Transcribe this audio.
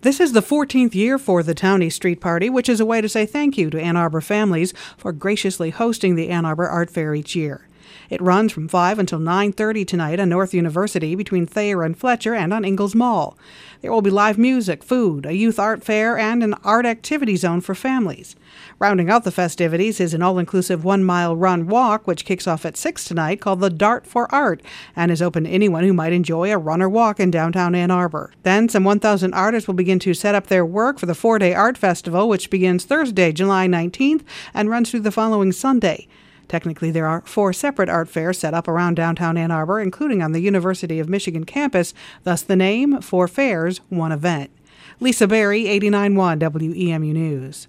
This is the 14th year for the Townie Street Party, which is a way to say thank you to Ann Arbor families for graciously hosting the Ann Arbor Art Fair each year. It runs from 5 until 9:30 tonight on North University between Thayer and Fletcher and on Ingalls Mall. There will be live music, food, a youth art fair, and an art activity zone for families. Rounding out the festivities is an all-inclusive 1-mile run-walk, which kicks off at 6 tonight, called the Dart for Art, and is open to anyone who might enjoy a run or walk in downtown Ann Arbor. Then, some 1,000 artists will begin to set up their work for the 4-day art festival, which begins Thursday, July 19th, and runs through the following Sunday. Technically, there are 4 separate art fairs set up around downtown Ann Arbor, including on the University of Michigan campus, thus the name, 4 fairs, 1 event. Lisa Berry, 89.1 WEMU News.